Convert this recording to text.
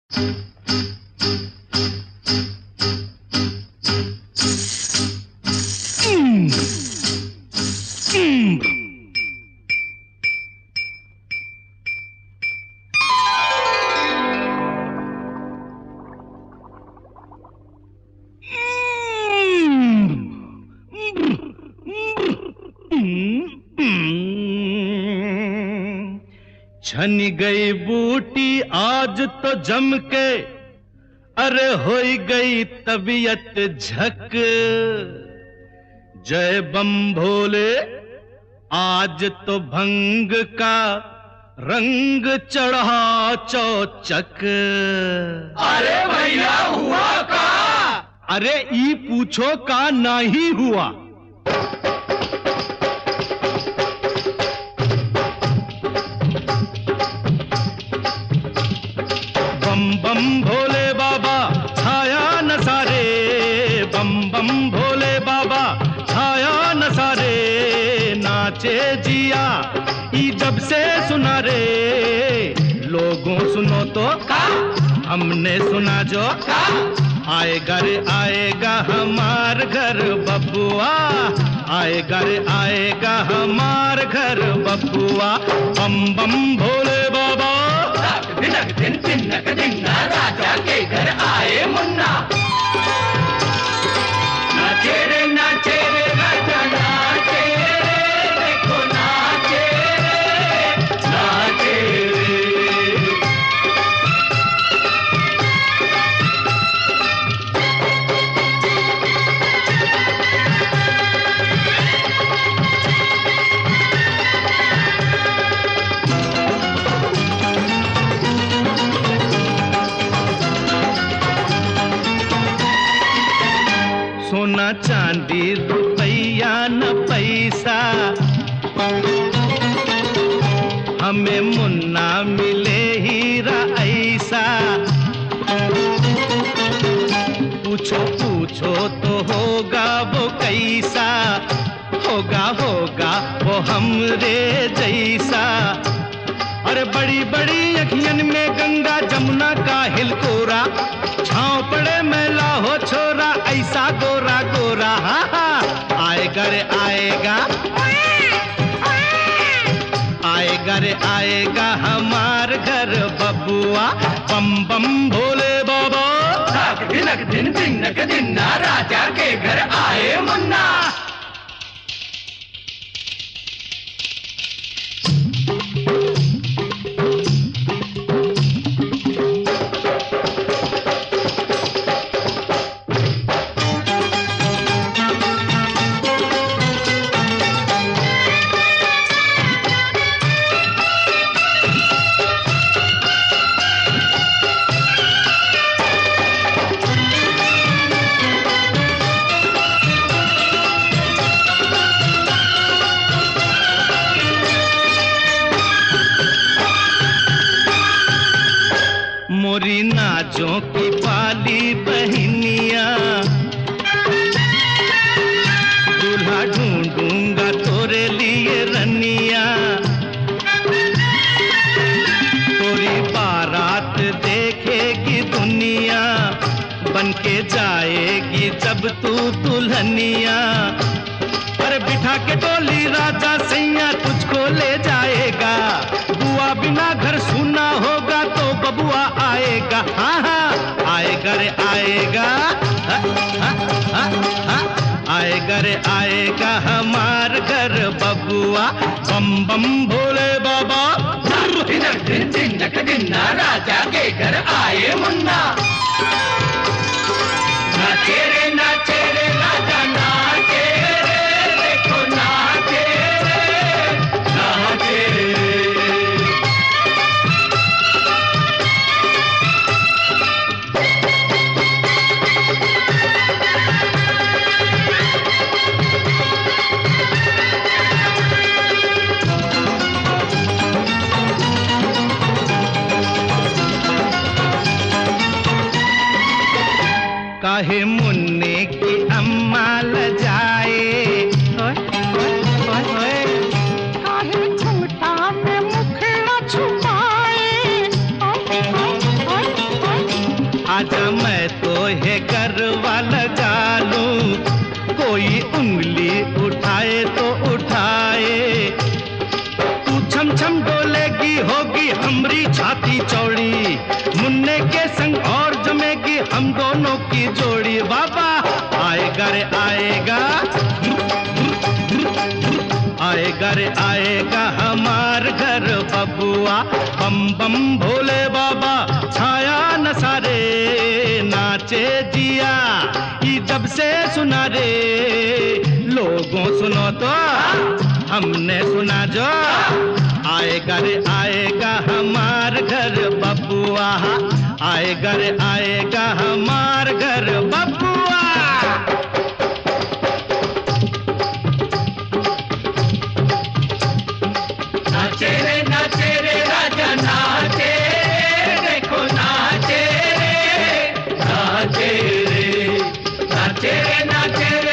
छन गई बूटी आज तो जम के, अरे होई गई तबीयत झक। जय बम भोले, आज तो भंग का रंग चढ़ा चौचक। अरे भैया हुआ का? अरे ई पूछो का नहीं हुआ। बम बम भोले बाबा छाया न सारे, बम बम भोले बाबा छाया न सारे। नाचे जिया ई जब से सुना रे, लोगों सुनो तो का? हमने सुना जो का? आएगा रे आएगा हमार घर बबुआ, आएगा रे आएगा हमार घर बबुआ। बम बम भोले बाबा। दिनक दिन तिनक दिन राजा के घर आए मुन्ना। नाचे रे राजा नाचे रे, देखो नाचे रे, नाचे रे। सोना चांदी रुपया न पैसा, हमें मुन्ना मिले हीरा ऐसा। पूछो पूछो तो होगा वो कैसा, होगा होगा वो हमरे जैसा। अरे बड़ी बड़ी अखियन में गंगा जमुना का हिलकोरा, छाँव पड़े मैला हो छोरा ऐसा गोरा गोरा। हा हा आएगा रे आएगा, आएगा रे आएगा हमार घर बबुआ। बम बम भोले बाबा। दिनक दिन तिनक दिन राजा के घर आए मुन्ना। मोरी नाजों की पाली बहनिया, दूल्हा ढूंढूंगा तोरे लिए रनिया। तोरी बारात देखेगी दुनिया, बनके जाएगी जब तू दुल्हनिया। अरे बिठा के डोली राजा सैया तुझको ले जाएगा। बुआ बिना घर सुना होगा तो बबुआ आएगा। हाँ हाँ आएगा रे आएगा, हा, हा, हा, हा, आएगा रे आएगा हमार घर बबुआ। बम बम भोले बाबा। दिनक दिन तिनक दिन राजा के घर आए मुन्ना। नाचे रे राजा नाचे रे, देखो नाचे रे, नाचे रे। काहे मुन्ने की अम्मा लजाए, काहे घूंघटा में मुखड़ा छुपाए। आजा मैं तो है गरबा लगा लूं, कोई उंगली उठाए तो उठाए। तू छम छम डोलेगी होगी हमरी छाती चौड़ी, मुन्ने के संग और जमेगी हम दोनों की जोड़ी। बाबा आएगा रे आएगा, आएगा रे आएगा हमार घर बबुआ। बम बम भोले बाबा छाया न सारे, नाचे जिया ये जब से सुना रे। लोगों सुनो तो हमने सुना जो, आएगा रे आएगा हमार घर बबुआ, आएगा रे आएगा हमार घर बबुआ। नाचे रे राजा नाचे, देखो नाचे रे, नाचे रे, नाचे रे, नाचे रे।